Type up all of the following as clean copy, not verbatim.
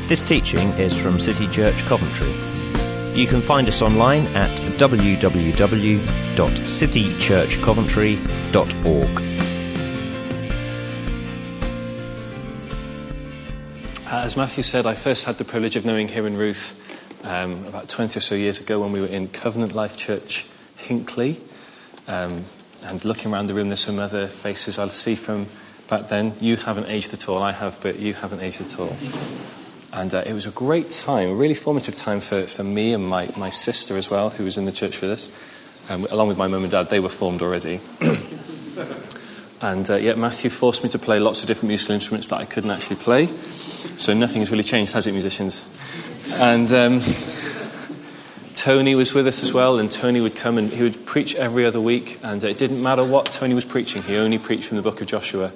This teaching is from City Church Coventry. You can find us online at www.citychurchcoventry.org. As Matthew said, I first had the privilege of knowing him and Ruth about 20 or so years ago when we were in Covenant Life Church, Hinckley. And looking around the room, there's some other faces I'll see from back then. You haven't aged at all. I have, but you haven't aged at all. And it was a great time, a really formative time for me and my sister as well, who was in the church with us. Along with my mum and dad, they were formed already. And yet Matthew forced me to play lots of different musical instruments that I couldn't actually play. So nothing has really changed, has it, musicians? And Tony was with us as well, and Tony would come and he would preach every other week, and it didn't matter what Tony was preaching, he only preached from the book of Joshua.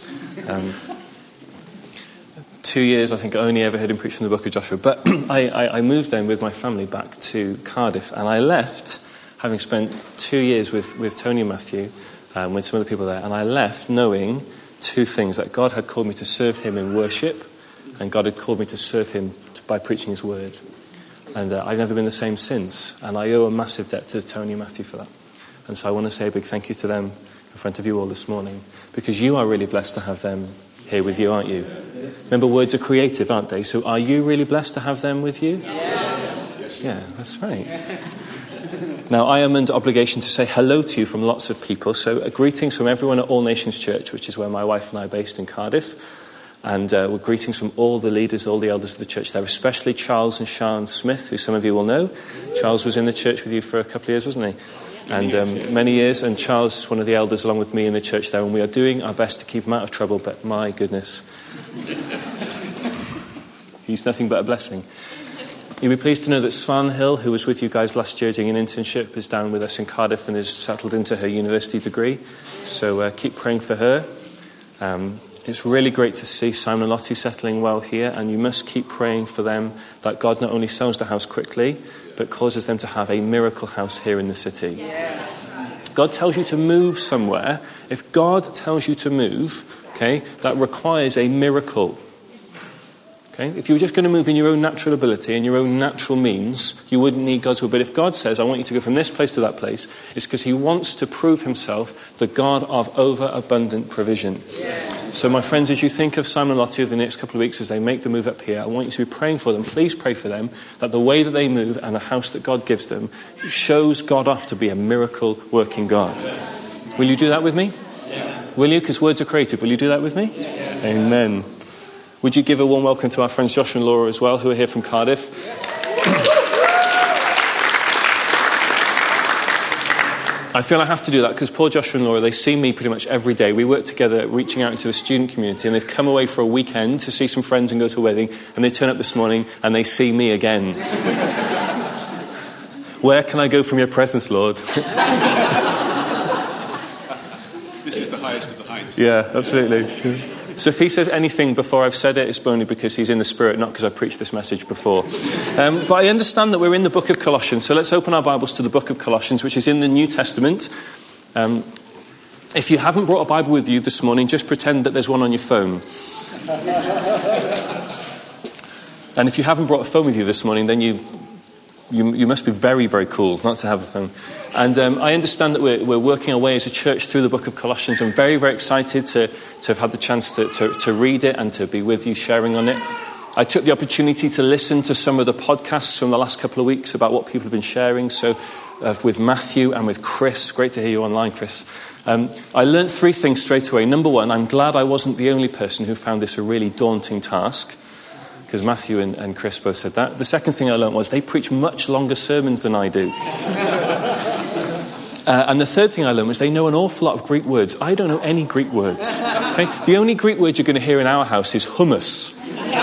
2 years, I think, I only ever heard him preach from the book of Joshua. But I moved then with my family back to Cardiff, and I left, having spent 2 years with Tony and Matthew, with some other people there, and I left knowing two things: that God had called me to serve him in worship, and God had called me to serve him by preaching his word. And I've never been the same since, and I owe a massive debt to Tony and Matthew for that. And so I want to say a big thank you to them in front of you all this morning, because you are really blessed to have them here with you, aren't you? Remember, words are creative, aren't they? So are you really blessed to have them with you? Yes. Yeah, that's right. Now, I am under obligation to say hello to you from lots of people. So greetings from everyone at All Nations Church, which is where my wife and I are based in Cardiff. And we're greetings from all the leaders, all the elders of the church there, especially Charles and Sian Smith, who some of you will know. Charles was in the church with you for a couple of years, wasn't he? And many years, and Charles is one of the elders along with me in the church there, and we are doing our best to keep him out of trouble, but my goodness, he's nothing but a blessing. You'll be pleased to know that Svan Hill, who was with you guys last year doing an internship, is down with us in Cardiff and is settled into her university degree, so keep praying for her. It's really great to see Simon and Lottie settling well here, and you must keep praying for them that God not only sells the house quickly, but causes them to have a miracle house here in the city. Yes. God tells you to move somewhere. If God tells you to move, okay, that requires a miracle. Okay? If you were just going to move in your own natural ability and your own natural means, you wouldn't need God's will. But if God says, I want you to go from this place to that place, it's because he wants to prove himself the God of overabundant provision. Yes. So my friends, as you think of Simon and Lottie over the next couple of weeks as they make the move up here, I want you to be praying for them. Please pray for them that the way that they move and the house that God gives them shows God off to be a miracle working God. Will you do that with me? Yeah. Will you? Because words are creative. Will you do that with me? Yes. Amen. Would you give a warm welcome to our friends Joshua and Laura as well, who are here from Cardiff? I feel I have to do that because poor Joshua and Laura, they see me pretty much every day. We work together reaching out into the student community, and they've come away for a weekend to see some friends and go to a wedding, and they turn up this morning and they see me again. Where can I go from your presence, Lord? This is the highest of the heights. Yeah, absolutely. So if he says anything before I've said it, it's only because he's in the Spirit, not because I've preached this message before. But I understand that we're in the book of Colossians, so let's open our Bibles to the book of Colossians, which is in the New Testament. If you haven't brought a Bible with you this morning, just pretend that there's one on your phone. And if you haven't brought a phone with you this morning, then you must be very, very cool not to have a phone. And I understand that we're working our way as a church through the book of Colossians. I'm very, very excited to have had the chance to read it and to be with you sharing on it. I took the opportunity to listen to some of the podcasts from the last couple of weeks about what people have been sharing. So with Matthew and with Chris, great to hear you online, Chris. I learned three things straight away. Number one, I'm glad I wasn't the only person who found this a really daunting task, because Matthew and Chris both said that. The second thing I learned was they preach much longer sermons than I do. And the third thing I learned was they know an awful lot of Greek words. I don't know any Greek words. Okay? The only Greek word you're going to hear in our house is hummus.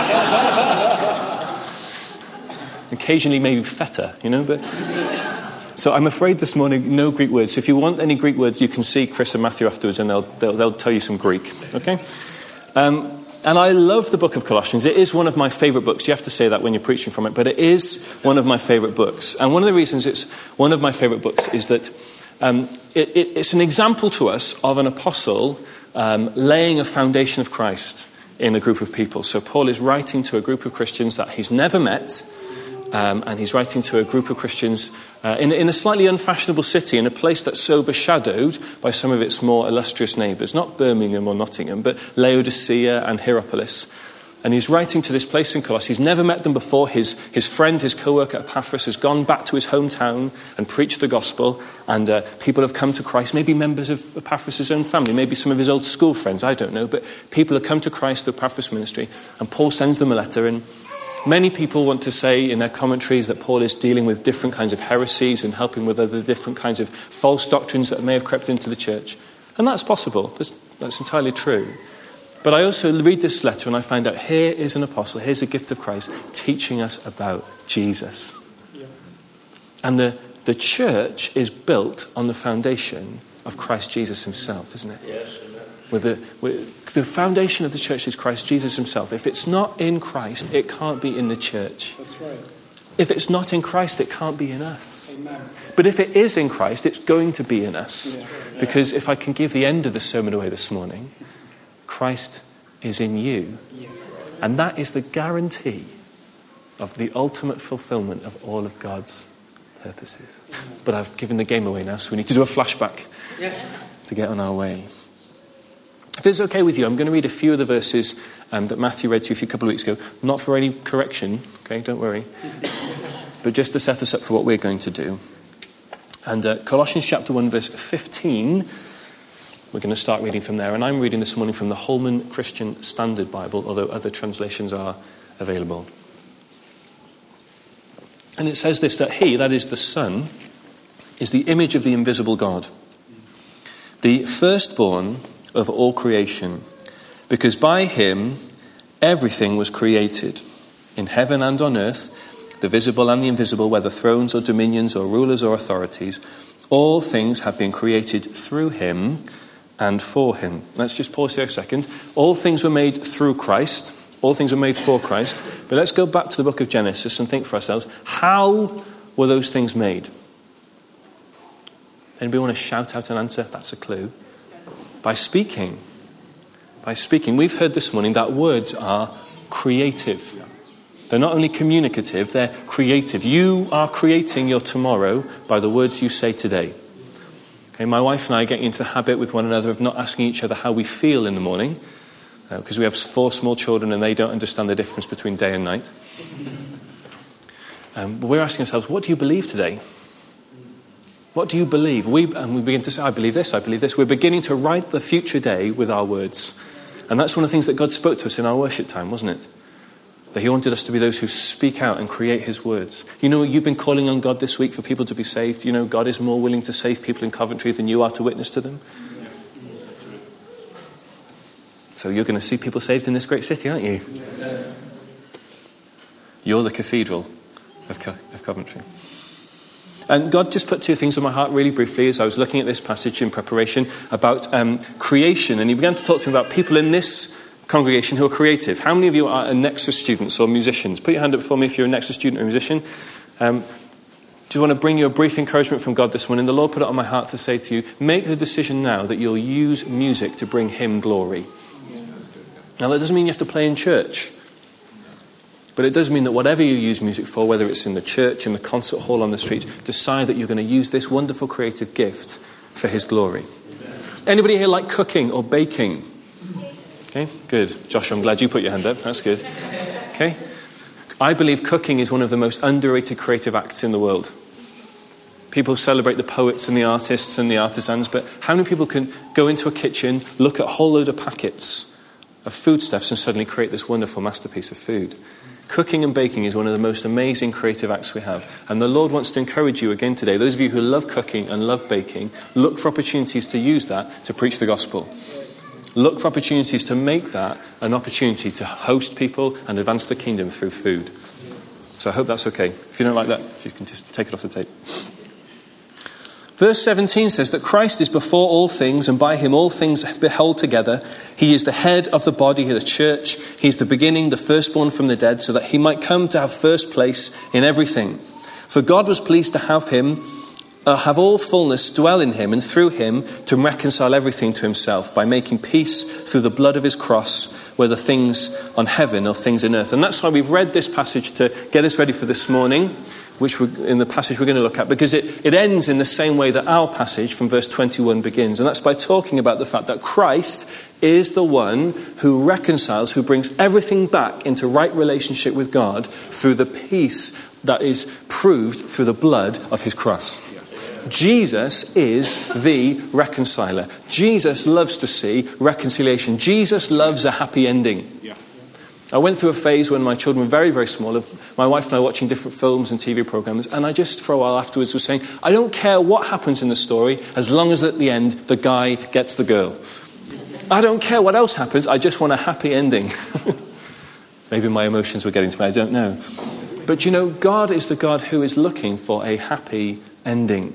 Occasionally maybe feta, but... So I'm afraid this morning, no Greek words. So if you want any Greek words, you can see Chris and Matthew afterwards and they'll tell you some Greek. Okay? And I love the book of Colossians. It is one of my favourite books. You have to say that when you're preaching from it, but it is one of my favourite books. And one of the reasons it's one of my favourite books is that it's an example to us of an apostle laying a foundation of Christ in a group of people. So Paul is writing to a group of Christians that he's never met, and he's writing to a group of Christians in a slightly unfashionable city, in a place that's overshadowed by some of its more illustrious neighbours, not Birmingham or Nottingham, but Laodicea and Hierapolis. And he's writing to this place in Colossae. He's never met them before. His friend, his co-worker Epaphras, has gone back to his hometown and preached the gospel, and people have come to Christ, maybe members of Epaphras' own family, maybe some of his old school friends, I don't know, but people have come to Christ through Epaphras' ministry, and Paul sends them a letter. And many people want to say in their commentaries that Paul is dealing with different kinds of heresies and helping with other different kinds of false doctrines that may have crept into the church. And that's possible. That's entirely true. But I also read this letter and I find out here is an apostle, here's a gift of Christ teaching us about Jesus. Yeah. And the church is built on the foundation of Christ Jesus himself, isn't it? Yes. The foundation of the church is Christ Jesus himself. If it's not in Christ, it can't be in the church. That's right. If it's not in Christ, it can't be in us. Amen. But if it is in Christ, it's going to be in us. Yeah. Because if I can give the end of the sermon away this morning, Christ is in you. And that is the guarantee of the ultimate fulfillment of all of God's purposes. But I've given the game away now, so we need to do a flashback to get on our way. If it's okay with you, I'm going to read a few of the verses that Matthew read to you a couple of weeks ago. Not for any correction, okay, don't worry. But just to set us up for what we're going to do. And Colossians chapter 1, verse 15... we're going to start reading from there. And I'm reading this morning from the Holman Christian Standard Bible, although other translations are available. And it says this, that he, that is the Son, is the image of the invisible God, the firstborn of all creation, because by him everything was created, in heaven and on earth, the visible and the invisible, whether thrones or dominions or rulers or authorities. All things have been created through him and for him. Let's just pause here a second. All things were made through Christ. All things were made for Christ. But let's go back to the book of Genesis and think for ourselves, how were those things made? Anybody want to shout out an answer? That's a clue. By speaking. By speaking. We've heard this morning that words are creative. They're not only communicative, they're creative. You are creating your tomorrow by the words you say today. Okay, my wife and I get into the habit with one another of not asking each other how we feel in the morning, because we have 4 small children and they don't understand the difference between day and night. But we're asking ourselves, what do you believe today? What do you believe? And we begin to say, I believe this, I believe this. We're beginning to write the future day with our words. And that's one of the things that God spoke to us in our worship time, wasn't it? That he wanted us to be those who speak out and create his words. You know, you've been calling on God this week for people to be saved. You know, God is more willing to save people in Coventry than you are to witness to them. So you're going to see people saved in this great city, aren't you? You're the cathedral of Coventry. And God just put 2 things on my heart really briefly as I was looking at this passage in preparation about creation. And he began to talk to me about people in this congregation who are creative. How many of you are Nexus students or musicians? Put your hand up for me if you're a Nexus student or musician. Just want to bring you a brief encouragement from God this morning. The Lord put it on my heart to say to you, make the decision now that you'll use music to bring him glory. Now that doesn't mean you have to play in church. But it does mean that whatever you use music for, whether it's in the church, in the concert hall, on the street, decide that you're going to use this wonderful creative gift for his glory. Anybody here like cooking or baking? Okay, good. Josh, I'm glad you put your hand up. That's good. Okay. I believe cooking is one of the most underrated creative acts in the world. People celebrate the poets and the artists and the artisans, but how many people can go into a kitchen, look at a whole load of packets of foodstuffs and suddenly create this wonderful masterpiece of food? Cooking and baking is one of the most amazing creative acts we have. And the Lord wants to encourage you again today. Those of you who love cooking and love baking, look for opportunities to use that to preach the gospel. Look for opportunities to make that an opportunity to host people and advance the kingdom through food. So I hope that's okay. If you don't like that, you can just take it off the tape. Verse 17 says that Christ is before all things, and by him all things hold together. He is the head of the body of the church. He is the beginning, the firstborn from the dead, so that he might come to have first place in everything. For God was pleased to have him have all fullness dwell in him, and through him to reconcile everything to himself by making peace through the blood of his cross, whether things on heaven or things on earth. And that's why we've read this passage to get us ready for this morning, which in the passage we're going to look at, because it ends in the same way that our passage from verse 21 begins. And that's by talking about the fact that Christ is the one who reconciles, who brings everything back into right relationship with God through the peace that is proved through the blood of his cross. Jesus is the reconciler. Jesus loves to see reconciliation. Jesus loves a happy ending. Yeah. I went through a phase when my children were very, very small, of my wife and I watching different films and TV programs, and I just, for a while afterwards, was saying, I don't care what happens in the story, as long as at the end the guy gets the girl. I don't care what else happens, I just want a happy ending. Maybe my emotions were getting to me, I don't know. But you know, God is the God who is looking for a happy ending.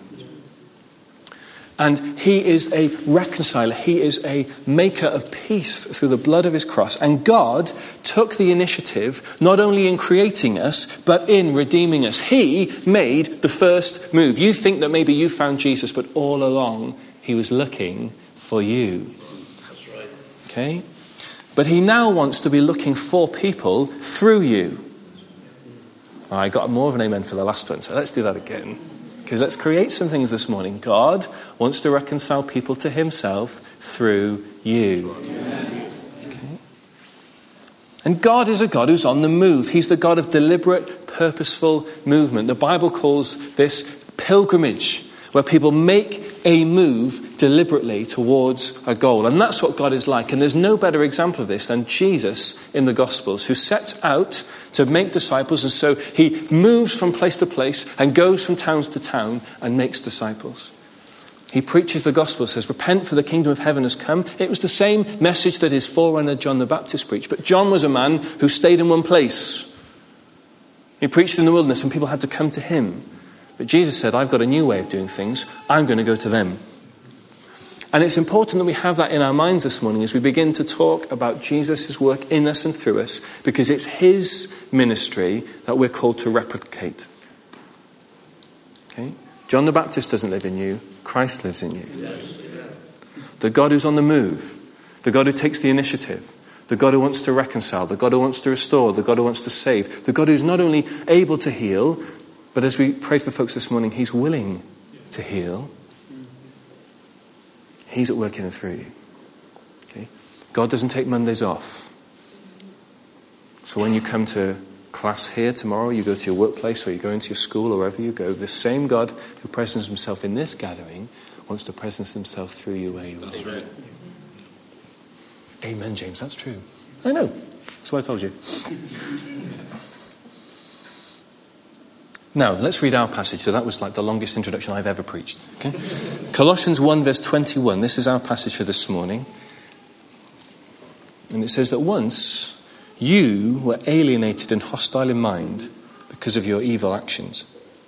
And he is a reconciler. He is a maker of peace through the blood of his cross. And God took the initiative not only in creating us, but in redeeming us. He made the first move. You think that maybe you found Jesus, but all along he was looking for you. That's right. Okay? But he now wants to be looking for people through you. I got more of an amen for the last one, so let's do that again. Because let's create some things this morning. God wants to reconcile people to himself through you. Okay. And God is a God who's on the move. He's the God of deliberate, purposeful movement. The Bible calls this pilgrimage, where people make a move deliberately towards a goal. And that's what God is like. And there's no better example of this than Jesus in the Gospels, who sets out to make disciples. And so he moves from place to place and goes from towns to town and makes disciples. He preaches the gospel, says, repent for the kingdom of heaven has come. It was the same message that his forerunner John the Baptist preached. But John was a man who stayed in one place. He preached in the wilderness and people had to come to him. But Jesus said, I've got a new way of doing things. I'm going to go to them. And it's important that we have that in our minds this morning as we begin to talk about Jesus' work in us and through us, because it's his ministry that we're called to replicate. Okay? John the Baptist doesn't live in you. Christ lives in you. Yes. The God who's on the move. The God who takes the initiative. The God who wants to reconcile. The God who wants to restore. The God who wants to save. The God who's not only able to heal, but as we pray for folks this morning, he's willing to heal. He's at work in and through you. Okay? God doesn't take Mondays off. So when you come to class here tomorrow, you go to your workplace or you go into your school or wherever you go, the same God who presents himself in this gathering wants to presence himself through you where you are. That's right. Amen, James. That's true. I know. That's what I told you. Now, let's read our passage. So that was like the longest introduction I've ever preached. Okay? Colossians 1 verse 21. This is our passage for this morning. And it says that once you were alienated and hostile in mind because of your evil actions.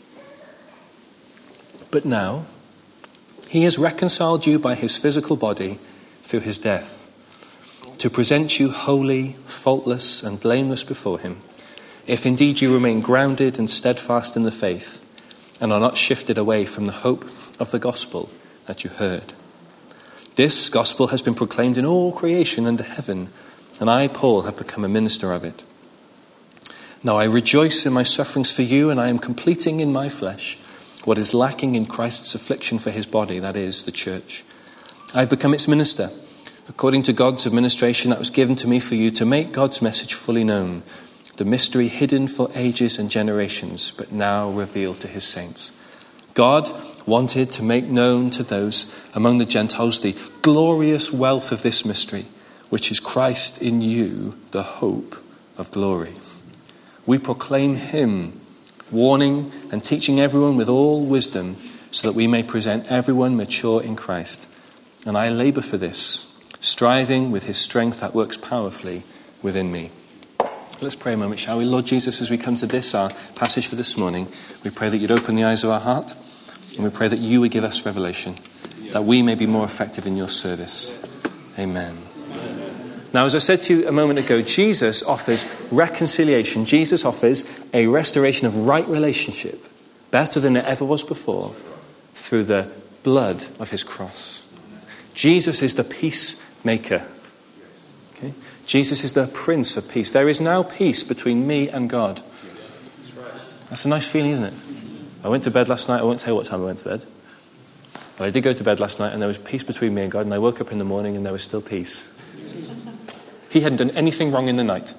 But now, he has reconciled you by his physical body through his death, to present you holy, faultless, and blameless before him, if indeed you remain grounded and steadfast in the faith, and are not shifted away from the hope of the gospel that you heard. This gospel has been proclaimed in all creation under heaven, and I, Paul, have become a minister of it. Now I rejoice in my sufferings for you, and I am completing in my flesh what is lacking in Christ's affliction for his body, that is, the church. I have become its minister, according to God's administration that was given to me for you, to make God's message fully known, the mystery hidden for ages and generations, but now revealed to his saints. God wanted to make known to those among the Gentiles the glorious wealth of this mystery, which is Christ in you, the hope of glory. We proclaim him, warning and teaching everyone with all wisdom, so that we may present everyone mature in Christ. And I labor for this, striving with his strength that works powerfully within me. Let's pray a moment, shall we? Lord Jesus, as we come to this, our passage for this morning, we pray that you'd open the eyes of our heart, and we pray that you would give us revelation, that we may be more effective in your service. Amen. Now, as I said to you a moment ago, Jesus offers reconciliation. Jesus offers a restoration of right relationship, better than it ever was before, through the blood of his cross. Jesus is the peacemaker. Okay? Jesus is the Prince of Peace. There is now peace between me and God. That's a nice feeling, isn't it? I went to bed last night. I won't tell you what time I went to bed. But I did go to bed last night and there was peace between me and God, and I woke up in the morning and there was still peace. He hadn't done anything wrong in the night.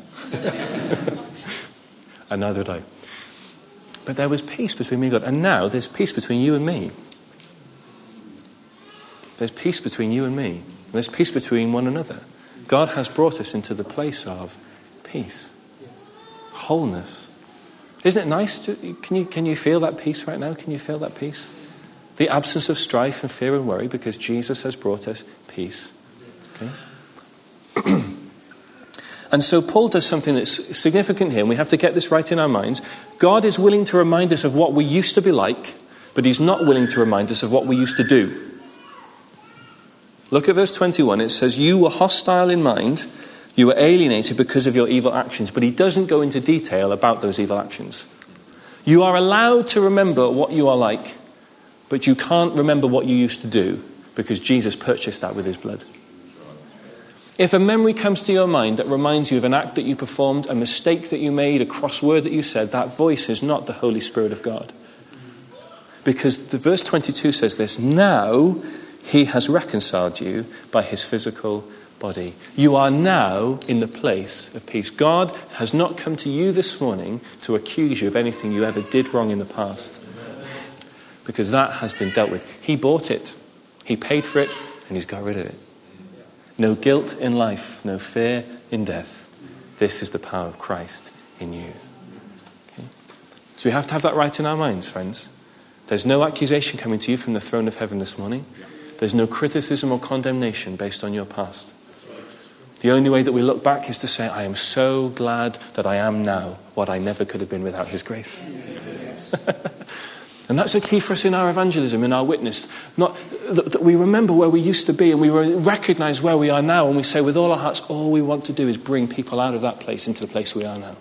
And neither did I. But there was peace between me and God. And now there's peace between you and me. There's peace between you and me. There's peace between one another. God has brought us into the place of peace. Wholeness. Isn't it nice? Can you feel that peace right now? Can you feel that peace? The absence of strife and fear and worry, because Jesus has brought us peace. Okay? And so Paul does something that's significant here, and we have to get this right in our minds. God is willing to remind us of what we used to be like, but he's not willing to remind us of what we used to do. Look at verse 21. It says, you were hostile in mind, you were alienated because of your evil actions. But he doesn't go into detail about those evil actions. You are allowed to remember what you are like, but you can't remember what you used to do, because Jesus purchased that with his blood. If a memory comes to your mind that reminds you of an act that you performed, a mistake that you made, a cross word that you said, that voice is not the Holy Spirit of God. Because the verse 22 says this, now he has reconciled you by his physical body. You are now in the place of peace. God has not come to you this morning to accuse you of anything you ever did wrong in the past. Because that has been dealt with. He bought it. He paid for it, and he's got rid of it. No guilt in life, no fear in death. This is the power of Christ in you. Okay? So we have to have that right in our minds, friends. There's no accusation coming to you from the throne of heaven this morning. There's no criticism or condemnation based on your past. The only way that we look back is to say, I am so glad that I am now what I never could have been without his grace. And that's a key for us in our evangelism, in our witness. Not that we remember where we used to be and we recognize where we are now, and we say with all our hearts, all we want to do is bring people out of that place into the place we are now.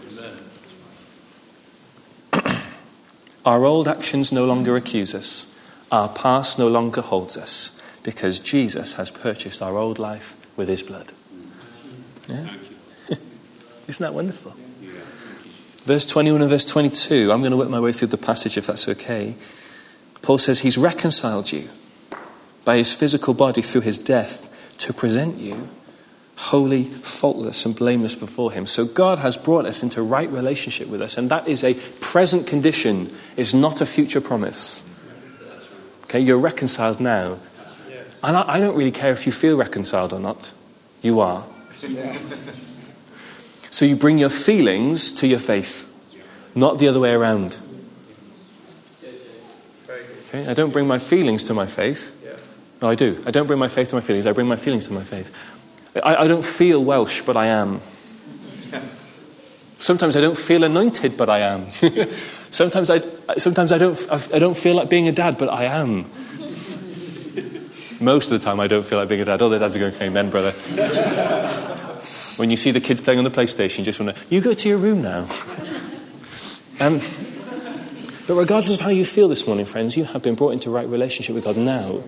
Our old actions no longer accuse us. Our past no longer holds us, because Jesus has purchased our old life with his blood. Yeah? Isn't that wonderful? Verse 21 and verse 22. I'm going to work my way through the passage if that's okay. Paul says he's reconciled you by his physical body through his death to present you holy, faultless and blameless before him. So God has brought us into right relationship with us, and that is a present condition. It's not a future promise. Okay, you're reconciled now. And I don't really care if you feel reconciled or not. You are. So you bring your feelings to your faith, not the other way around. Okay, I don't bring my feelings to my faith. No, I do. I don't bring my faith to my feelings. I bring my feelings to my faith. I don't feel Welsh, but I am. Sometimes I don't feel anointed, but I am. Sometimes I don't feel like being a dad, but I am. Most of the time I don't feel like being a dad. All the dads are going, amen, brother. When you see the kids playing on the PlayStation, you just want to, you go to your room now. But regardless of how you feel this morning, friends, you have been brought into right relationship with God now.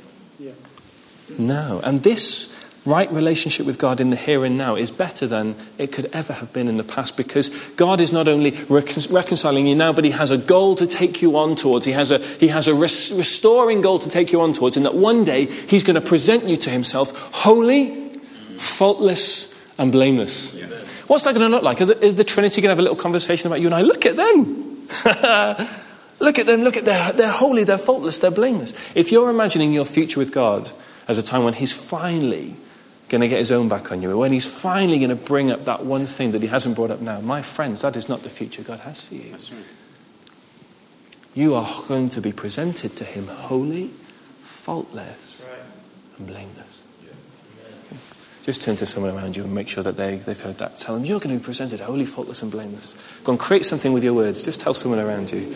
Now. And this right relationship with God in the here and now is better than it could ever have been in the past, because God is not only reconciling you now, but he has a goal to take you on towards. He has a restoring goal to take you on towards, and that one day he's going to present you to himself holy, faultless and blameless. What's that going to look like? Is the Trinity going to have a little conversation about you and I? Look at them. Look at them. Look at they're holy, they're faultless, they're blameless. If you're imagining your future with God as a time when he's finally going to get his own back on you, when he's finally going to bring up that one thing that he hasn't brought up now, my friends, that is not the future God has for you. That's right. You are going to be presented to him holy, faultless, and blameless. Okay. Just turn to someone around you and make sure that they've heard that. Tell them you're going to be presented holy, faultless and blameless. Go and create something with your words. Just tell someone around you.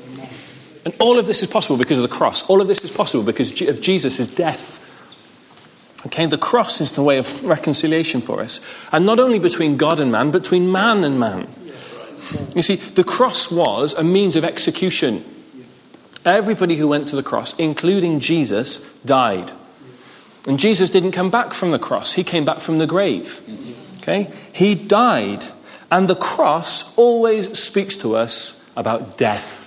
And all of this is possible because of the cross. All of this is possible because of Jesus' death. Okay, the cross is the way of reconciliation for us. And not only between God and man, but between man and man. You see, the cross was a means of execution. Everybody who went to the cross, including Jesus, died. And Jesus didn't come back from the cross. He came back from the grave. Okay? He died. And the cross always speaks to us about death.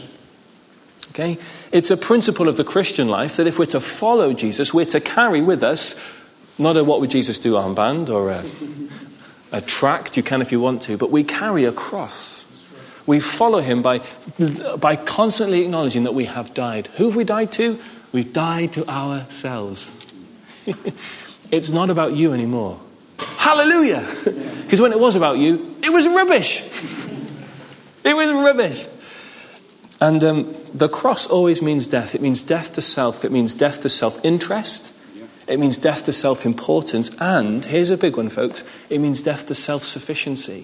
Okay? It's a principle of the Christian life that if we're to follow Jesus, we're to carry with us not a what would Jesus do armband or a tract, you can if you want to, but we carry a cross. We follow him by constantly acknowledging that we have died. Who have we died to? We've died to ourselves. It's not about you anymore. Hallelujah! Because when it was about you, it was rubbish. It was rubbish. And the cross always means death. It means death to self. It means death to self-interest. It means death to self-importance. And, here's a big one, folks, it means death to self-sufficiency.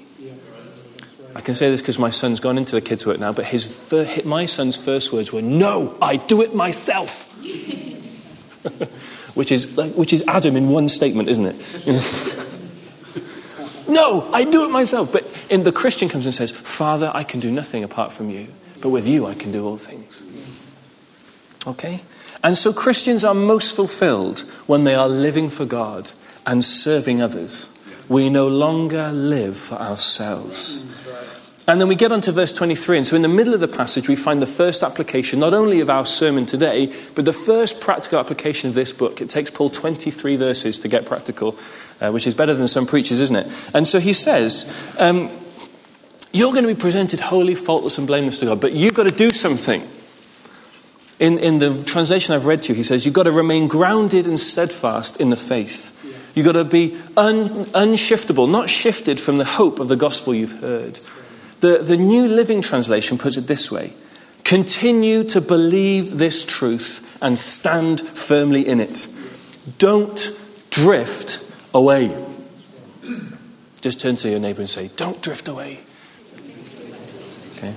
I can say this because my son's gone into the kids' work now, but my son's first words were, "No, I do it myself." which is Adam in one statement, isn't it? You know? No, I do it myself. But the Christian comes and says, "Father, I can do nothing apart from you. But with you, I can do all things." Okay? And so Christians are most fulfilled when they are living for God and serving others. We no longer live for ourselves. And then we get on to verse 23. And so in the middle of the passage, we find the first application, not only of our sermon today, but the first practical application of this book. It takes Paul 23 verses to get practical, which is better than some preachers, isn't it? And so he says, you're going to be presented holy, faultless and blameless to God, but you've got to do something. In the translation I've read to you, he says, you've got to remain grounded and steadfast in the faith. You've got to be unshiftable, not shifted from the hope of the gospel you've heard. The New Living Translation puts it this way: continue to believe this truth and stand firmly in it. Don't drift away. Just turn to your neighbour and say, "Don't drift away." Okay.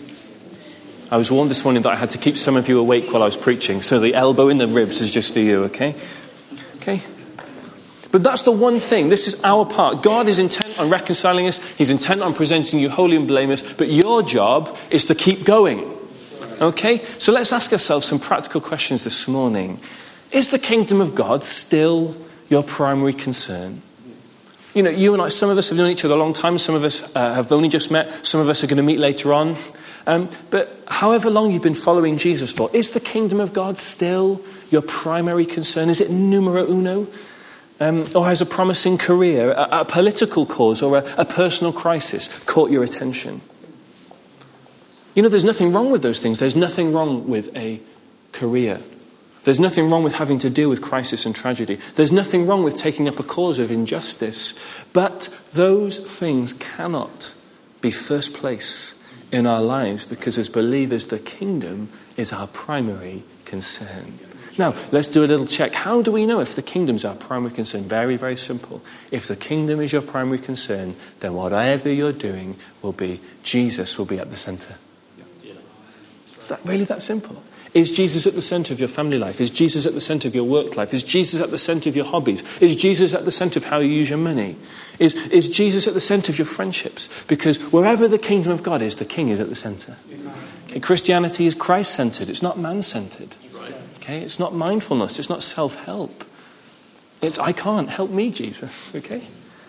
I was warned this morning that I had to keep some of you awake while I was preaching, so the elbow in the ribs is just for you, okay? Okay. But that's the one thing. This is our part. God is intent on reconciling us. He's intent on presenting you holy and blameless. But your job is to keep going. Okay? So let's ask ourselves some practical questions this morning. Is the kingdom of God still your primary concern? You know, you and I, some of us have known each other a long time. Some of us have only just met. Some of us are going to meet later on. But however long you've been following Jesus for, is the kingdom of God still your primary concern? Is it numero uno? Or has a promising career, a political cause, or a personal crisis caught your attention? You know, there's nothing wrong with those things. There's nothing wrong with a career. There's nothing wrong with having to deal with crisis and tragedy. There's nothing wrong with taking up a cause of injustice. But those things cannot be first place in our lives, because as believers, the kingdom is our primary concern. Now, let's do a little check. How do we know if the kingdom's our primary concern? Very, very simple. If the kingdom is your primary concern, then whatever you're doing will be, Jesus will be at the center. Is that really that simple? Is Jesus at the center of your family life? Is Jesus at the center of your work life? Is Jesus at the center of your hobbies? Is Jesus at the center of how you use your money? Is Jesus at the center of your friendships? Because wherever the kingdom of God is, the king is at the center. Okay, Christianity is Christ-centered. It's not man-centered. Okay, it's not mindfulness. It's not self-help. It's, I can't. Help me, Jesus. Okay?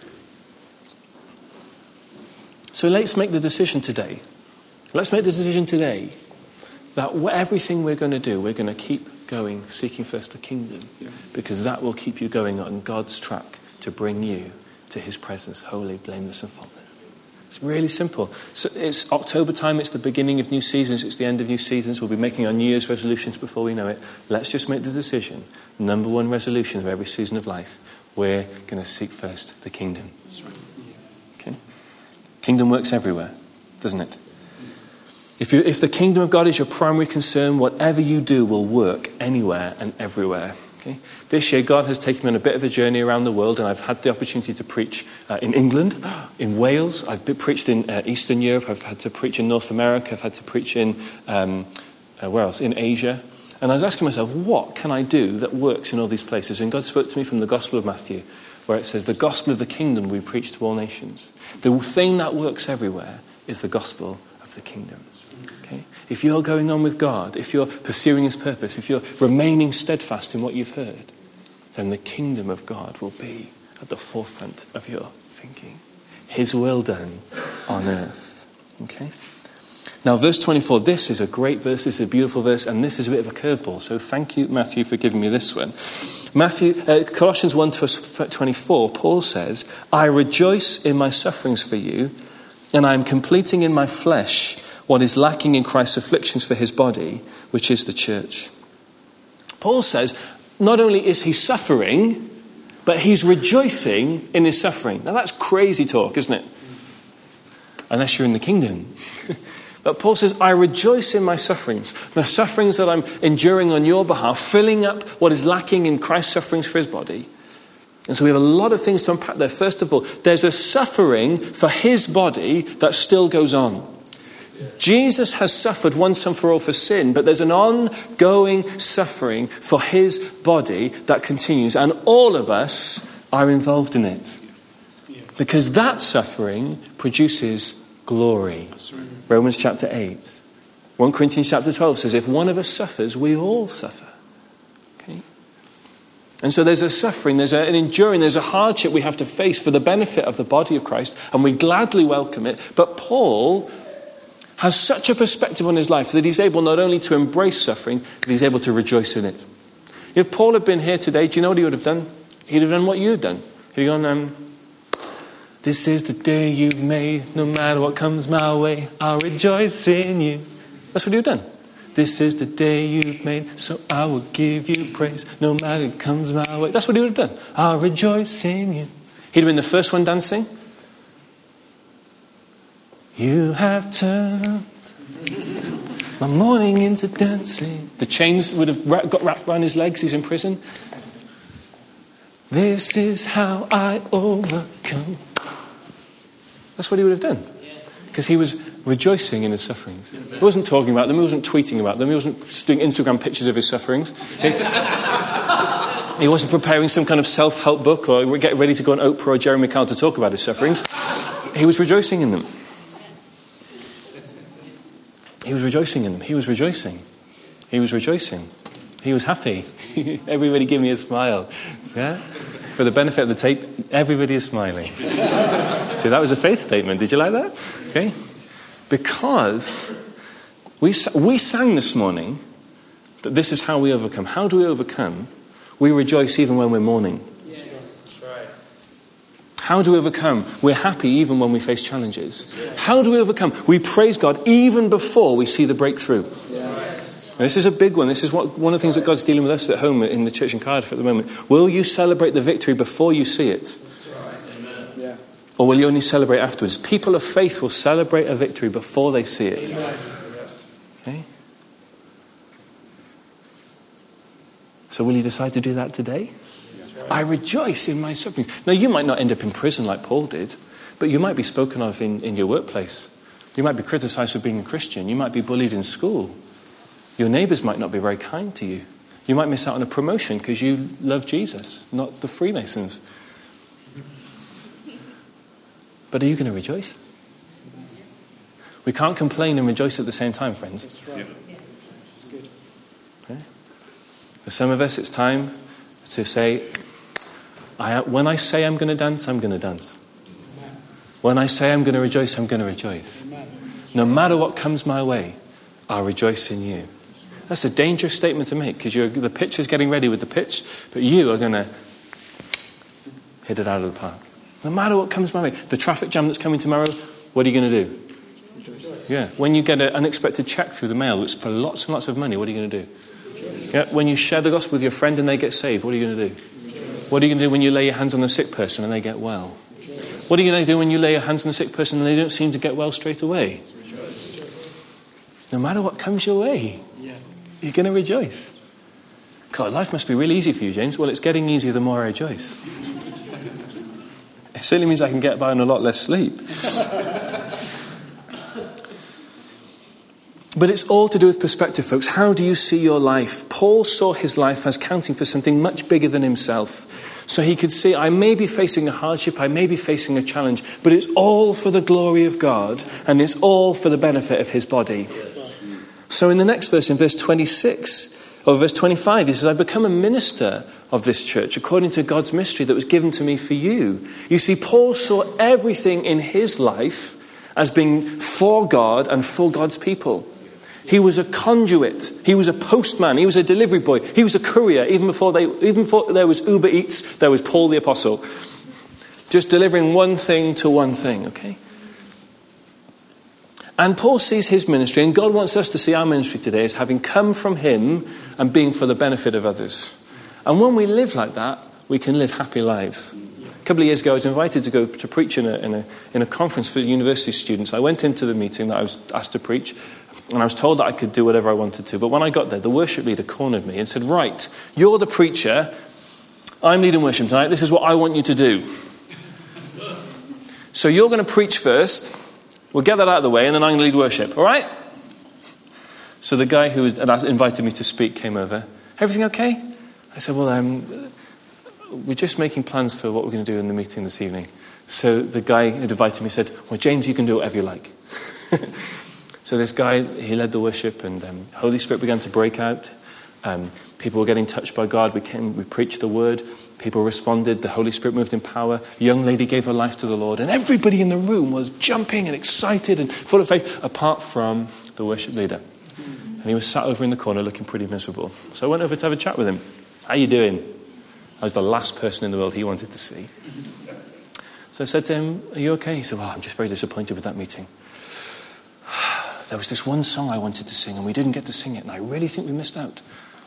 So let's make the decision today. Let's make the decision today that everything we're going to do, we're going to keep going, seeking first the kingdom, because that will keep you going on God's track to bring you to his presence, holy, blameless and faultless. It's really simple. So it's October time, it's the beginning of new seasons, it's the end of new seasons. We'll be making our New Year's resolutions before we know it. Let's just make the decision. Number one resolution of every season of life. We're going to seek first the kingdom. Okay? Kingdom works everywhere, doesn't it? If the kingdom of God is your primary concern, whatever you do will work anywhere and everywhere. Okay? This year, God has taken me on a bit of a journey around the world, and I've had the opportunity to preach in England, in Wales. I've preached in Eastern Europe. I've had to preach in North America. I've had to preach in, where else? In Asia. And I was asking myself, what can I do that works in all these places? And God spoke to me from the Gospel of Matthew, where it says, the gospel of the kingdom we preach to all nations. The thing that works everywhere is the gospel of the kingdom. Okay? If you're going on with God, if you're pursuing his purpose, if you're remaining steadfast in what you've heard, then the kingdom of God will be at the forefront of your thinking. His will done on earth. Okay? Now, verse 24, this is a great verse, this is a beautiful verse, and this is a bit of a curveball. So thank you, Matthew, for giving me this one. Colossians 1:24, Paul says, I rejoice in my sufferings for you, and I am completing in my flesh what is lacking in Christ's afflictions for his body, which is the church. Paul says, not only is he suffering, but he's rejoicing in his suffering. Now that's crazy talk, isn't it? Unless you're in the kingdom. But Paul says, I rejoice in my sufferings. The sufferings that I'm enduring on your behalf, filling up what is lacking in Christ's sufferings for his body. And so we have a lot of things to unpack there. First of all, there's a suffering for his body that still goes on. Jesus has suffered once and for all for sin, but there's an ongoing suffering for his body that continues. And all of us are involved in it. Because that suffering produces glory. Romans chapter 8. 1 Corinthians chapter 12 says, if one of us suffers, we all suffer. Okay? And so there's a suffering, there's an enduring, there's a hardship we have to face for the benefit of the body of Christ, and we gladly welcome it. But Paul has such a perspective on his life that he's able not only to embrace suffering, but he's able to rejoice in it. If Paul had been here today, do you know what he would have done? He'd have done what you had done. He'd have gone, this is the day you've made, no matter what comes my way, I'll rejoice in you. That's what he would have done. This is the day you've made, so I will give you praise, no matter what comes my way. That's what he would have done. I'll rejoice in you. He'd have been the first one dancing. You have turned my morning into dancing. The chains would have got wrapped around his legs. He's in prison. This is how I overcome. That's what he would have done. Because he was rejoicing in his sufferings. He wasn't talking about them. He wasn't tweeting about them. He wasn't doing Instagram pictures of his sufferings. He wasn't preparing some kind of self-help book or get ready to go on Oprah or Jeremy Kyle to talk about his sufferings. He was rejoicing in them. He was rejoicing in them. He was rejoicing. He was rejoicing. He was happy. Everybody give me a smile. Yeah? For the benefit of the tape, everybody is smiling. So that was a faith statement. Did you like that? Okay. Because we sang this morning that this is how we overcome. How do we overcome? We rejoice even when we're mourning. Yes. That's right. How do we overcome? We're happy even when we face challenges. How do we overcome? We praise God even before we see the breakthrough. This is a big one. This is one of the things that God's dealing with us at home in the church in Cardiff at the moment. Will you celebrate the victory before you see it? Yeah. Or will you only celebrate afterwards? People of faith will celebrate a victory before they see it. Okay? So will you decide to do that today? I rejoice in my suffering. Now, you might not end up in prison like Paul did, but you might be spoken of in your workplace. You might be criticized for being a Christian. You might be bullied in school. Your neighbours might not be very kind to you. You might miss out on a promotion because you love Jesus, not the Freemasons. But are you going to rejoice? We can't complain and rejoice at the same time, friends. That's right. That's good. Okay? For some of us, it's time to say, when I say I'm going to dance, I'm going to dance. When I say I'm going to rejoice, I'm going to rejoice. No matter what comes my way, I'll rejoice in you. That's a dangerous statement to make because the pitch is getting ready with the pitch, but you are going to hit it out of the park. No matter what comes my way. The traffic jam that's coming tomorrow, what are you going to do? Rejoice. Yeah. When you get an unexpected check through the mail, which is for lots and lots of money, what are you going to do? Yeah. When you share the gospel with your friend and they get saved, what are you going to do? Rejoice. What are you going to do when you lay your hands on a sick person and they get well? Rejoice. What are you going to do when you lay your hands on a sick person and they don't seem to get well straight away? Rejoice. No matter what comes your way, you're going to rejoice. God, life must be really easy for you, James. Well, it's getting easier the more I rejoice. It certainly means I can get by on a lot less sleep. But it's all to do with perspective, folks. How do you see your life? Paul saw his life as counting for something much bigger than himself. So he could see, I may be facing a hardship, I may be facing a challenge, but it's all for the glory of God, and it's all for the benefit of his body. So in the next verse, in verse 26, or verse 25, he says, I become a minister of this church according to God's mystery that was given to me for you. You see, Paul saw everything in his life as being for God and for God's people. He was a conduit. He was a postman. He was a delivery boy. He was a courier. Even before there was Uber Eats, there was Paul the Apostle. Just delivering one thing to one thing, okay? And Paul sees his ministry, and God wants us to see our ministry today as having come from him and being for the benefit of others. And when we live like that, we can live happy lives. A couple of years ago, I was invited to go to preach in a conference for university students. I went into the meeting that I was asked to preach, and I was told that I could do whatever I wanted to. But when I got there, the worship leader cornered me and said, right, you're the preacher. I'm leading worship tonight. This is what I want you to do. So you're going to preach first. We'll get that out of the way, and then I'm going to lead worship. All right? So the guy who had invited me to speak came over. Everything okay? I said, well, we're just making plans for what we're going to do in the meeting this evening. So the guy who invited me said, well, James, you can do whatever you like. So this guy, he led the worship, and Holy Spirit began to break out. People were getting touched by God. We preached the word. People responded. The Holy Spirit moved in power. A young lady gave her life to the Lord. And everybody in the room was jumping and excited and full of faith, apart from the worship leader. And he was sat over in the corner looking pretty miserable. So I went over to have a chat with him. How you doing? I was the last person in the world he wanted to see. So I said to him, are you okay? He said, well, I'm just very disappointed with that meeting. There was this one song I wanted to sing, and we didn't get to sing it, and I really think we missed out.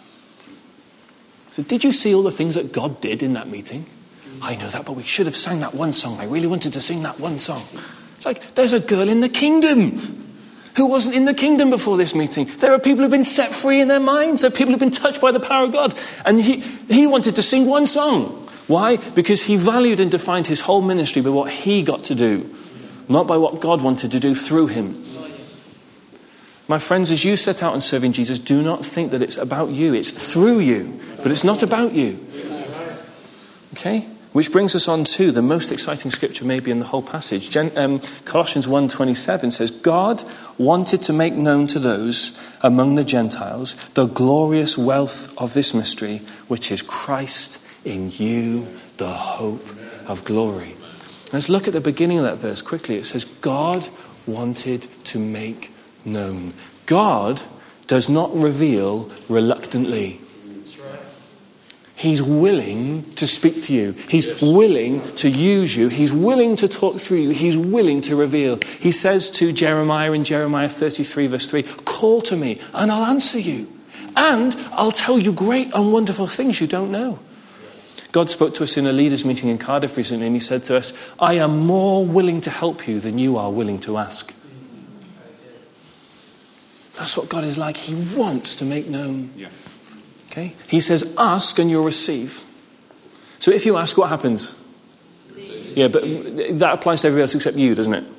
So did you see all the things that God did in that meeting? I know that, but we should have sang that one song. I really wanted to sing that one song. It's like, there's a girl in the kingdom who wasn't in the kingdom before this meeting. There are people who've been set free in their minds. There are people who've been touched by the power of God. And he wanted to sing one song. Why? Because he valued and defined his whole ministry by what he got to do, not by what God wanted to do through him. My friends, as you set out on serving Jesus, do not think that it's about you. It's through you, but it's not about you. Okay? Which brings us on to the most exciting scripture maybe in the whole passage. Colossians 1:27 says, God wanted to make known to those among the Gentiles the glorious wealth of this mystery, which is Christ in you, the hope of glory. Let's look at the beginning of that verse quickly. It says, God wanted to make known. God does not reveal reluctantly. He's willing to speak to you. He's willing to use you. He's willing to talk through you. He's willing to reveal. He says to Jeremiah in Jeremiah 33 verse 3, call to me and I'll answer you. And I'll tell you great and wonderful things you don't know. God spoke to us in a leaders meeting in Cardiff recently, and he said to us, I am more willing to help you than you are willing to ask. That's what God is like. He wants to make known. Yeah. Okay? He says, ask and you'll receive. So if you ask, what happens? Yeah, but that applies to everybody else except you, doesn't it?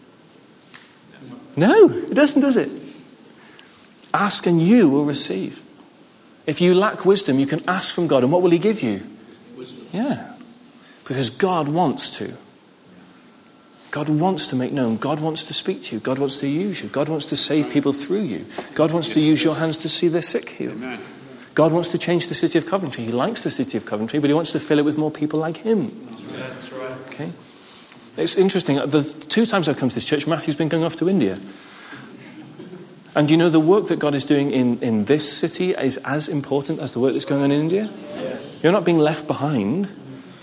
No, it doesn't, does it? Ask and you will receive. If you lack wisdom, you can ask from God, and what will he give you? Wisdom. Yeah. Because God wants to. God wants to make known. God wants to speak to you. God wants to use you. God wants to save people through you. God wants to use your hands to see the sick healed. Amen. God wants to change the city of Coventry. He likes the city of Coventry, but he wants to fill it with more people like him. That's right. Okay? It's interesting. The 2 times I've come to this church, Matthew's been going off to India. And you know the work that God is doing in this city is as important as the work that's going on in India? Yes. You're not being left behind.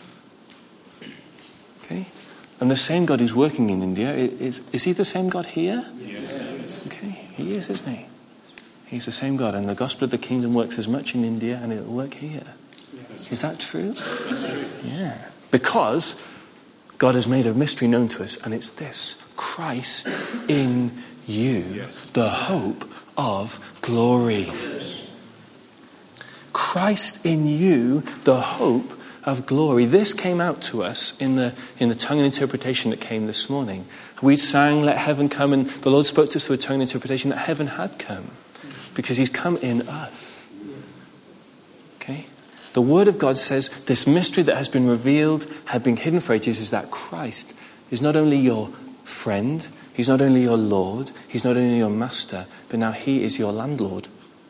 Okay? And the same God who's working in India, is he the same God here? Yes. Okay, he is, isn't he? He's the same God, and the gospel of the kingdom works as much in India and it'll work here. Yes. Is that true? That's true. Yeah. Because God has made a mystery known to us, and it's this: Christ in you, yes, the hope of glory. Yes. Christ in you, the hope of glory. This came out to us in the tongue and interpretation that came this morning. We sang, let heaven come, and the Lord spoke to us through a tongue interpretation that heaven had come because he's come in us. Okay? The Word of God says this mystery that has been revealed, had been hidden for ages, is that Christ is not only your friend, he's not only your Lord, he's not only your master, but now he is your landlord.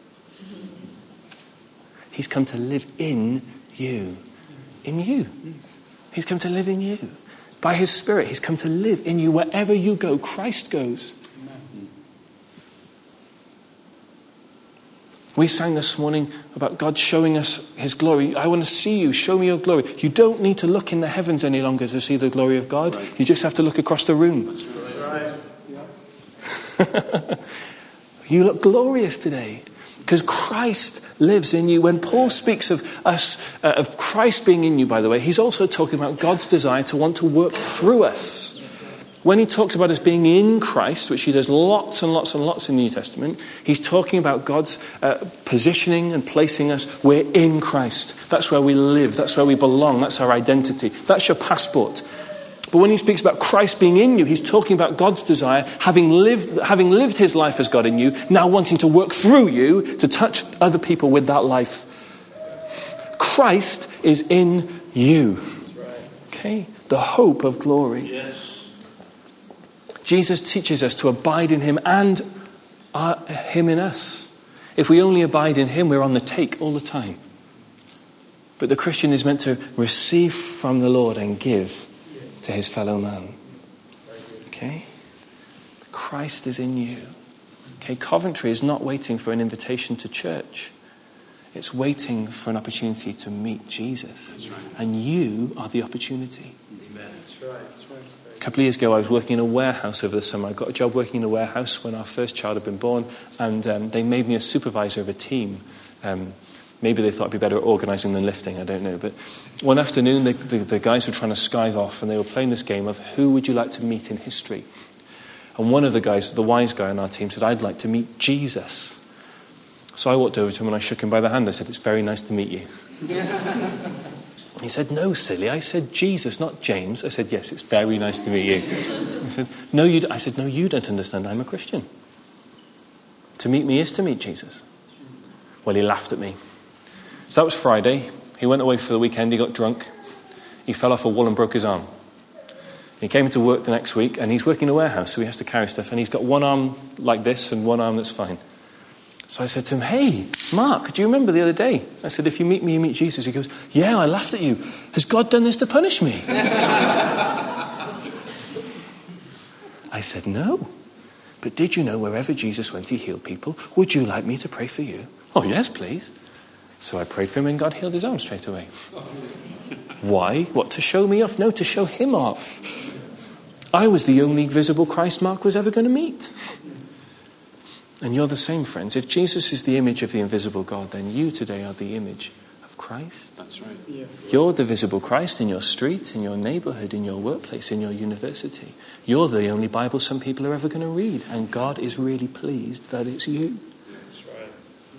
He's come to live in you. In you. He's come to live in you. By his Spirit, he's come to live in you. Wherever you go, Christ goes. We sang this morning about God showing us his glory. I want to see you. Show me your glory. You don't need to look in the heavens any longer to see the glory of God. Right. You just have to look across the room. That's right. Yeah. You look glorious today. Because Christ lives in you. When Paul speaks of us, of Christ being in you, by the way, he's also talking about God's desire to want to work through us. When he talks about us being in Christ, which he does lots and lots and lots in the New Testament, he's talking about God's positioning and placing us. We're in Christ. That's where we live. That's where we belong. That's our identity. That's your passport. But when he speaks about Christ being in you, he's talking about God's desire, having lived his life as God in you, now wanting to work through you to touch other people with that life. Christ is in you. Okay? The hope of glory. Yes. Jesus teaches us to abide in him and him in us. If we only abide in him, we're on the take all the time. But the Christian is meant to receive from the Lord and give to his fellow man. Okay? Christ is in you. Okay, Coventry is not waiting for an invitation to church. It's waiting for an opportunity to meet Jesus. That's right. And you are the opportunity. Amen. That's right. That's right. A couple of years ago, I was working in a warehouse over the summer. I got a job working in a warehouse when our first child had been born, and they made me a supervisor of a team. Maybe they thought I'd be better at organising than lifting, I don't know. But one afternoon, the guys were trying to skive off, and they were playing this game of who would you like to meet in history? And one of the guys, the wise guy on our team, said, I'd like to meet Jesus. So I walked over to him and I shook him by the hand. I said, it's very nice to meet you. He said, no, silly. I said, Jesus, not James. I said, yes, it's very nice to meet you. He said, no, you I said, no, you don't understand. I'm a Christian. To meet me is to meet Jesus. Well, he laughed at me. So that was Friday. He went away for the weekend. He got drunk. He fell off a wall and broke his arm. He came into work the next week, and he's working in a warehouse, so he has to carry stuff, and he's got one arm like this and one arm that's fine. So I said to him, hey, Mark, do you remember the other day? I said, if you meet me, you meet Jesus. He goes, yeah, I laughed at you. Has God done this to punish me? I said, no. But did you know wherever Jesus went, he healed people? Would you like me to pray for you? Oh, yes, please. So I prayed for him, and God healed his arm straight away. Why? What, to show me off? No, to show him off. I was the only visible Christ Mark was ever going to meet. And you're the same, friends. If Jesus is the image of the invisible God, then you today are the image of Christ. That's right. Yeah. You're the visible Christ in your street, in your neighborhood, in your workplace, in your university. You're the only Bible some people are ever going to read. And God is really pleased that it's you. That's right.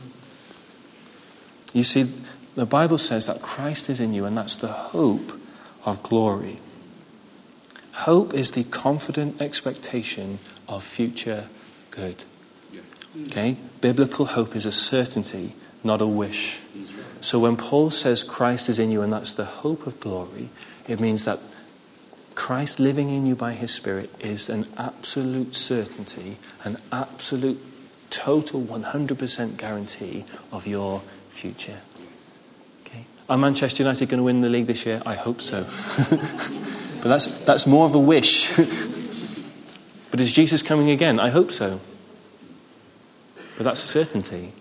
You see, the Bible says that Christ is in you, and that's the hope of glory. Hope is the confident expectation of future good. Okay? Biblical hope is a certainty, not a wish. So when Paul says Christ is in you and that's the hope of glory, it means that Christ living in you by his Spirit is an absolute certainty, an absolute, total, 100% guarantee of your future. Okay? Are Manchester United going to win the league this year? I hope so. But that's more of a wish. But is Jesus coming again? I hope so. But that's a certainty.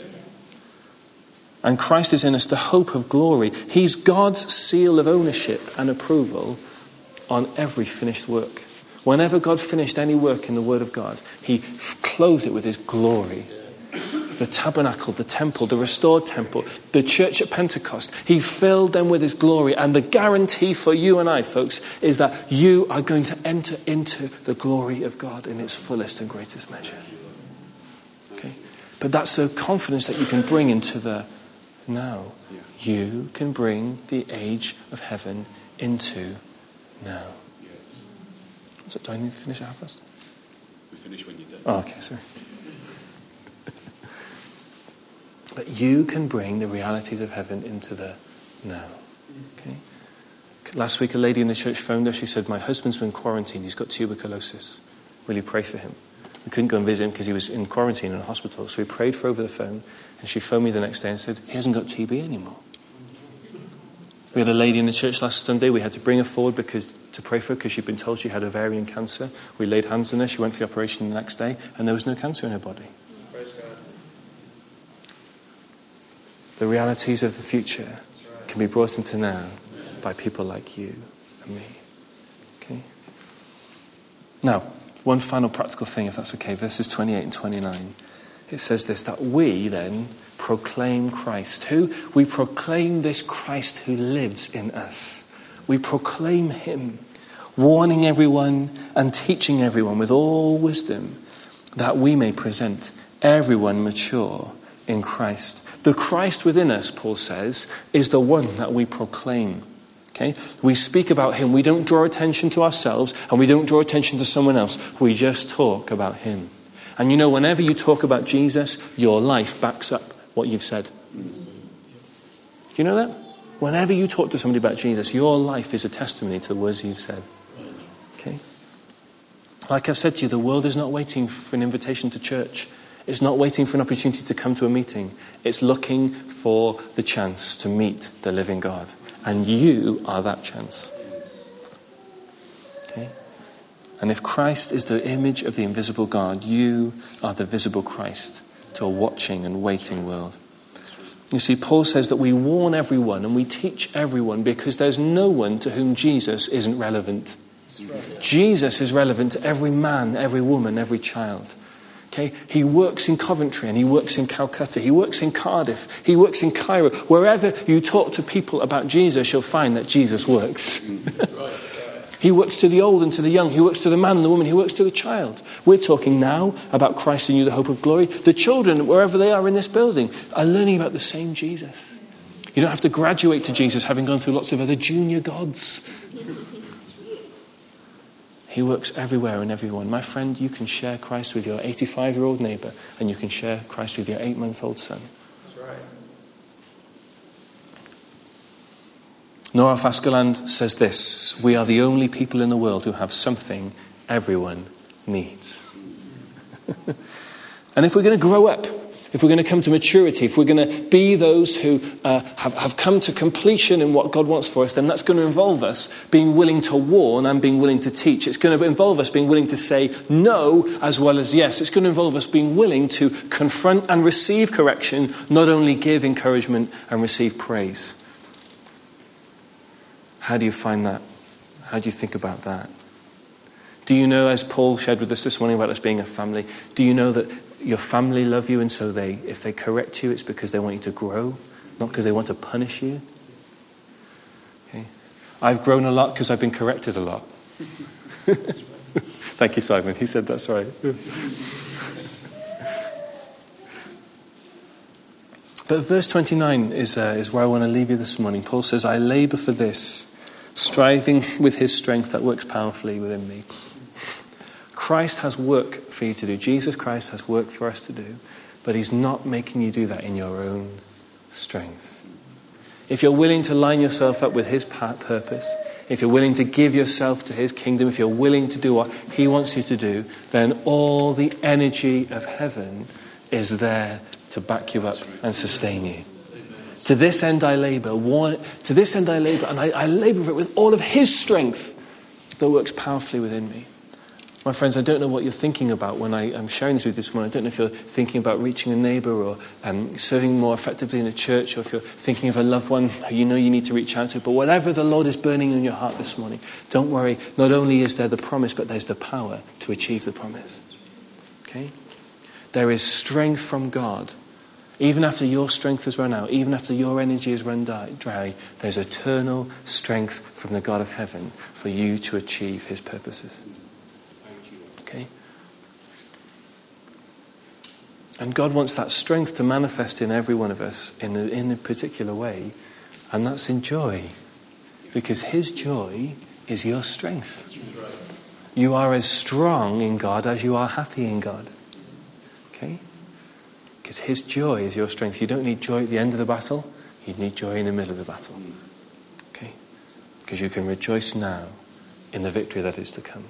And Christ is in us, the hope of glory. He's God's seal of ownership and approval on every finished work. Whenever God finished any work in the Word of God, he clothed it with his glory. The tabernacle, the temple, the restored temple, the church at Pentecost, he filled them with his glory. And the guarantee for you and I, folks, is that you are going to enter into the glory of God in its fullest and greatest measure. Okay? But that's the confidence that you can bring into the now. You can bring the age of heaven into now. Do I need to finish at half past? We finish when you're done. Oh, okay, sorry. But you can bring the realities of heaven into the now. Okay? Last week, a lady in the church phoned us. She said, my husband's been quarantined. He's got tuberculosis. Will you pray for him? We couldn't go and visit him because he was in quarantine in a hospital. So we prayed for her over the phone. And she phoned me the next day and said, he hasn't got TB anymore. We had a lady in the church last Sunday. We had to bring her forward to pray for her because she'd been told she had ovarian cancer. We laid hands on her. She went for the operation the next day. And there was no cancer in her body. Praise God. The realities of the future can be brought into now by people like you and me. Okay? Now, one final practical thing, if that's okay. Verses 28 and 29. It says this, that we then proclaim Christ. Who? We proclaim this Christ who lives in us. We proclaim him, warning everyone and teaching everyone with all wisdom, that we may present everyone mature in Christ. The Christ within us, Paul says, is the one that we proclaim. Okay? We speak about him. We don't draw attention to ourselves and we don't draw attention to someone else. We just talk about him. And you know, whenever you talk about Jesus, your life backs up what you've said. Do you know that? Whenever you talk to somebody about Jesus, your life is a testimony to the words you've said. Okay? Like I've said to you, the world is not waiting for an invitation to church. It's not waiting for an opportunity to come to a meeting. It's looking for the chance to meet the living God. And you are that chance. Okay? And if Christ is the image of the invisible God, you are the visible Christ to a watching and waiting world. You see, Paul says that we warn everyone and we teach everyone because there's no one to whom Jesus isn't relevant. Right. Jesus is relevant to every man, every woman, every child. Okay? He works in Coventry and he works in Calcutta. He works in Cardiff. He works in Cairo. Wherever you talk to people about Jesus, you'll find that Jesus works. He works to the old and to the young. He works to the man and the woman. He works to the child. We're talking now about Christ in you, the hope of glory. The children, wherever they are in this building, are learning about the same Jesus. You don't have to graduate to Jesus having gone through lots of other junior gods. He works everywhere and everyone. My friend, you can share Christ with your 85-year-old neighbour and you can share Christ with your 8-month-old son. That's right. Nora Faskeland says this, we are the only people in the world who have something everyone needs. And if we're going to grow up, if we're going to come to maturity, if we're going to be those who have come to completion in what God wants for us, then that's going to involve us being willing to warn and being willing to teach. It's going to involve us being willing to say no as well as yes. It's going to involve us being willing to confront and receive correction, not only give encouragement and receive praise. How do you find that? How do you think about that? Do you know, as Paul shared with us this morning about us being a family, do you know that your family love you and so if they correct you, it's because they want you to grow, not because they want to punish you? Okay. I've grown a lot because I've been corrected a lot. Thank you, Simon. He said that's right. But verse 29 is where I want to leave you this morning. Paul says, I labour for this, striving with his strength that works powerfully within me. Christ has work for you to do. Jesus Christ has work for us to do. But he's not making you do that in your own strength. If you're willing to line yourself up with his purpose, if you're willing to give yourself to his kingdom, if you're willing to do what he wants you to do, then all the energy of heaven is there to back you up and sustain you. To this end I labour, and I labour for it with all of his strength that works powerfully within me. My friends, I don't know what you're thinking about when I'm sharing this with you this morning. I don't know if you're thinking about reaching a neighbour or serving more effectively in a church, or if you're thinking of a loved one who you know you need to reach out to. But whatever the Lord is burning in your heart this morning, don't worry. Not only is there the promise, but there's the power to achieve the promise. Okay? There is strength from God. Even after your strength has run out, even after your energy has run dry, there's eternal strength from the God of heaven for you to achieve his purposes. Okay? And God wants that strength to manifest in every one of us in a particular way, and that's in joy. Because his joy is your strength. You are as strong in God as you are happy in God. Okay? Because his joy is your strength. You don't need joy at the end of the battle. You need joy in the middle of the battle. Okay? Because you can rejoice now in the victory that is to come.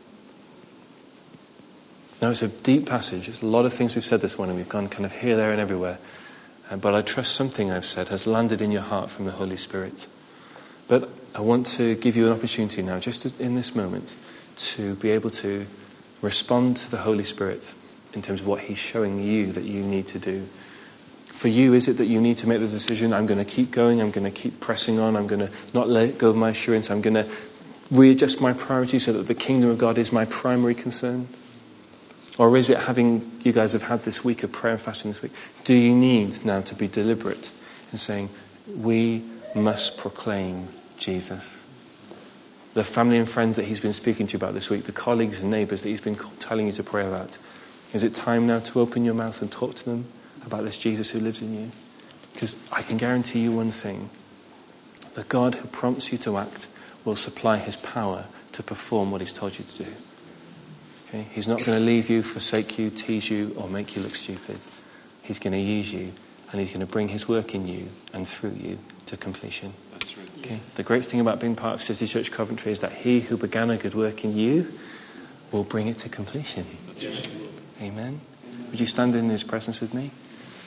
Now, it's a deep passage. There's a lot of things we've said this morning. We've gone kind of here, there, and everywhere. But I trust something I've said has landed in your heart from the Holy Spirit. But I want to give you an opportunity now, just in this moment, to be able to respond to the Holy Spirit in terms of what he's showing you that you need to do. For you, is it that you need to make the decision, I'm going to keep going, I'm going to keep pressing on, I'm going to not let go of my assurance, I'm going to readjust my priorities so that the kingdom of God is my primary concern? Or is it, having you guys have had this week of prayer and fasting this week, do you need now to be deliberate in saying, we must proclaim Jesus? The family and friends that he's been speaking to you about this week, the colleagues and neighbours that he's been telling you to pray about, is it time now to open your mouth and talk to them about this Jesus who lives in you? Because I can guarantee you one thing. The God who prompts you to act will supply his power to perform what he's told you to do. Okay? He's not going to leave you, forsake you, tease you, or make you look stupid. He's going to use you, and he's going to bring his work in you and through you to completion. That's right. Okay? The great thing about being part of City Church Coventry is that he who began a good work in you will bring it to completion. That's right. Amen. Would you stand in his presence with me?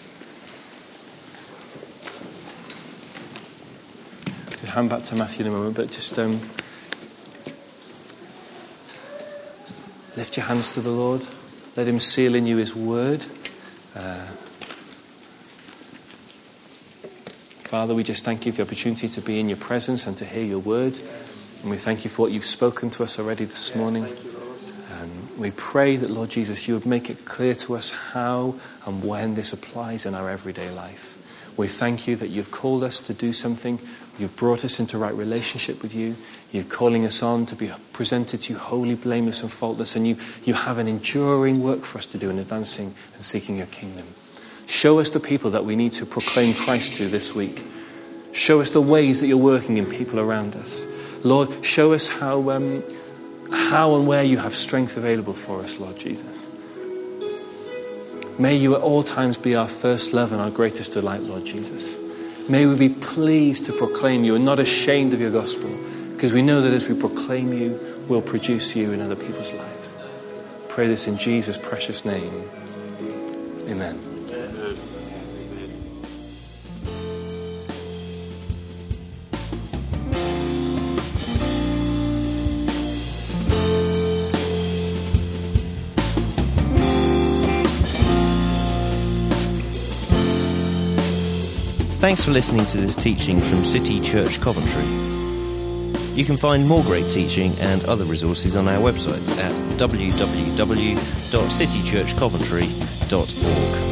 Just hand back to Matthew in a moment, but just lift your hands to the Lord. Let him seal in you his word. Father, we just thank you for the opportunity to be in your presence and to hear your word. And we thank you for what you've spoken to us already this morning. We pray that, Lord Jesus, you would make it clear to us how and when this applies in our everyday life. We thank you that you've called us to do something. You've brought us into right relationship with you. You're calling us on to be presented to you holy, blameless and faultless. And you have an enduring work for us to do in advancing and seeking your kingdom. Show us the people that we need to proclaim Christ to this week. Show us the ways that you're working in people around us. Lord, show us how and where you have strength available for us, Lord Jesus. May you at all times be our first love and our greatest delight, Lord Jesus. May we be pleased to proclaim you and not ashamed of your gospel, because we know that as we proclaim you, we'll produce you in other people's lives. Pray this in Jesus' precious name. Amen. Thanks for listening to this teaching from City Church Coventry. You can find more great teaching and other resources on our website at www.citychurchcoventry.org.